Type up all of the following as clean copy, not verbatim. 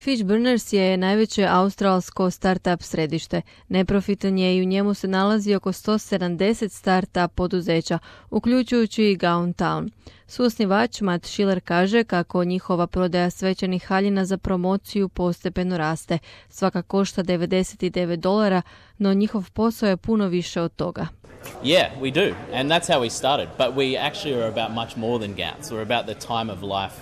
Fishburners je najveće australsko startup središte. Neprofitan je i u njemu se nalazi oko 170 startup poduzeća, uključujući i Gowntown. Suosnivač Matt Schiller kaže kako njihova prodaja svečanih haljina za promociju postepeno raste. Svaka košta $99, no njihov posao je puno više od toga. Yeah, we do. And that's how we started. But we actually are about much more than gowns. We're about the time of life.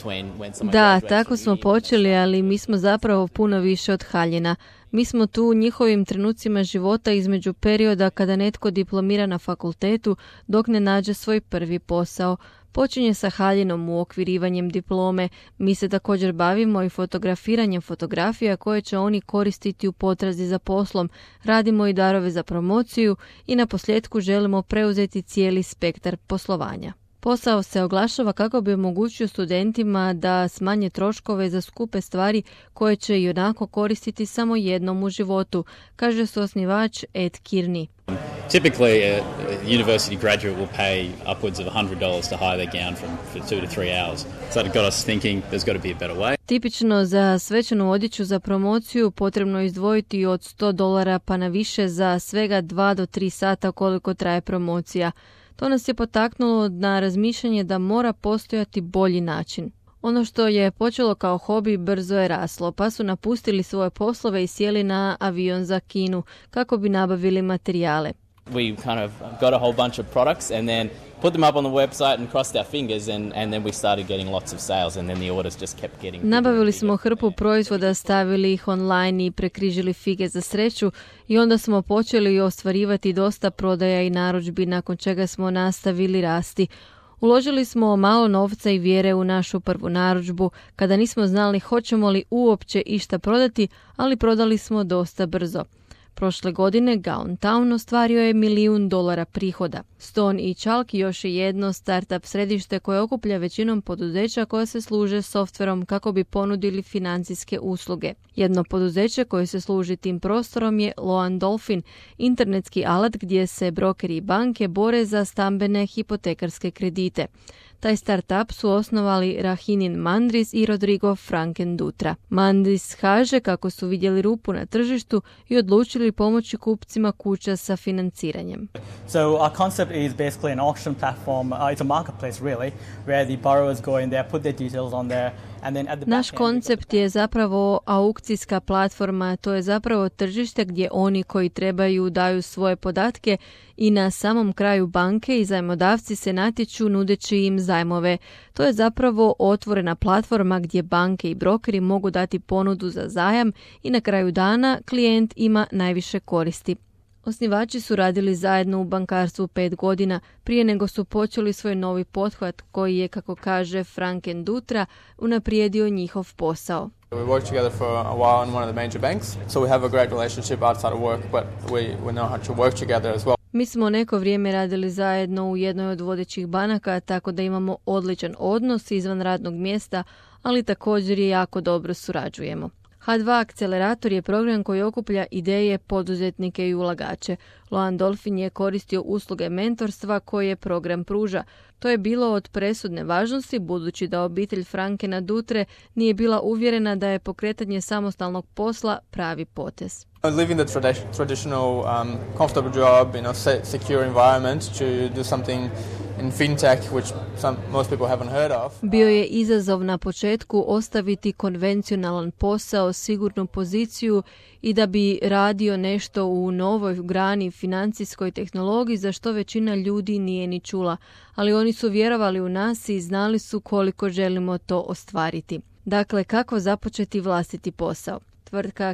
Da, tako smo počeli, ali mi smo zapravo puno više od haljina. Mi smo tu u njihovim trenucima života između perioda kada netko diplomira na fakultetu dok ne nađe svoj prvi posao. Počinje sa haljinom uokvirivanjem diplome. Mi se također bavimo i fotografiranjem fotografija koje će oni koristiti u potrazi za poslom. Radimo i darove za promociju i na posljetku želimo preuzeti cijeli spektar poslovanja. Posao se oglašava kako bi omogućio studentima da smanje troškove za skupe stvari koje će i onako koristiti samo jednom u životu, kaže suosnivač Ed Kearney. Typically, a university graduate will pay upwards of $100 to hire their gown for 2 to 3 hours. So it got us thinking there's got to be a better way. Tipično za svečanu odjeću za promociju potrebno je izdvojiti od $100 pa na više za svega 2 do 3 sata koliko traje promocija. To nas je potaknulo na razmišljanje da mora postojati bolji način. Ono što je počelo kao hobi brzo je raslo, pa su napustili svoje poslove i sjeli na avion za Kinu kako bi nabavili materijale. We kind of got a whole bunch of products and then put them up on the website and crossed our fingers and then we started getting lots of sales and then the orders just kept getting bigger. Nabavili smo hrpu proizvoda, stavili ih online i prekrižili fige za sreću i onda smo počeli ostvarivati dosta prodaja i narudžbi, nakon čega smo nastavili rasti. Uložili smo malo novca i vjere u našu prvu narudžbu, kada nismo znali hoćemo li uopće išta prodati, ali prodali smo dosta brzo. Prošle godine Gowntown ostvario je $1 milijun prihoda. Stone i Chalk još je jedno startup središte koje okuplja većinom poduzeća koja se služe softverom kako bi ponudili financijske usluge. Jedno poduzeće koje se služi tim prostorom je Loan Dolphin, internetski alat gdje se brokeri i banke bore za stambene hipotekarske kredite. Taj startup su osnovali Rahinin Mandris i Rodrigo Frankendutra. Mandris kaže kako su vidjeli rupu na tržištu i odlučili pomoći kupcima kuća sa financiranjem. So our concept is basically an auction platform. It's a marketplace really, where the borrowers go in there, put their details on there. Naš koncept je zapravo aukcijska platforma, to je zapravo tržište gdje oni koji trebaju daju svoje podatke i na samom kraju banke i zajmodavci se natječu nudeći im zajmove. To je zapravo otvorena platforma gdje banke i brokeri mogu dati ponudu za zajam i na kraju dana klijent ima najviše koristi. Osnivači su radili zajedno u bankarstvu 5 godina prije nego su počeli svoj novi pothvat koji je, kako kaže Frankendutra, unaprijedio njihov posao. We worked together for a while in one of the major banks, so we have a great relationship outside of work, but we know how to work together as well. Mi smo neko vrijeme radili zajedno u jednoj od vodećih banaka, tako da imamo odličan odnos izvan radnog mjesta, ali također je jako dobro surađujemo. H2 akcelerator je program koji okuplja ideje, poduzetnike i ulagače. Loan Dolphin je koristio usluge mentorstva koje program pruža. To je bilo od presudne važnosti budući da obitelj Frankena Dutre nije bila uvjerena da je pokretanje samostalnog posla pravi potez. Living the traditional comfortable job, secure environment to do something in fintech, which most people haven't heard of. Bio je izazov na početku ostaviti konvencionalan posao, sigurnu poziciju i da bi radio nešto u novoj grani financijskoj tehnologiji za što većina ljudi nije ni čula, ali oni su vjerovali u nas i znali su koliko želimo to ostvariti. Dakle, kako započeti vlastiti posao? Tvrtka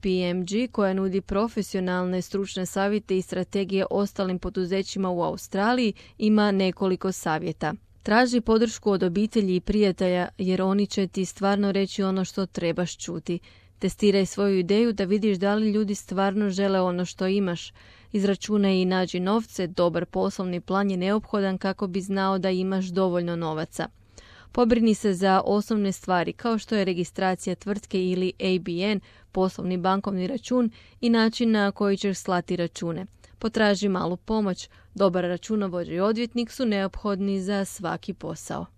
KPMG koja nudi profesionalne stručne savjete i strategije ostalim poduzećima u Australiji ima nekoliko savjeta. Traži podršku od obitelji i prijatelja jer oni će ti stvarno reći ono što trebaš čuti. Testiraj svoju ideju da vidiš da li ljudi stvarno žele ono što imaš. Izračunaj i nađi novce, dobar poslovni plan je neophodan kako bi znao da imaš dovoljno novaca. Pobrini se za osnovne stvari kao što je registracija tvrtke ili ABN, poslovni bankovni račun i način na koji ćeš slati račune. Potraži malu pomoć, dobar računovođa i odvjetnik su neophodni za svaki posao.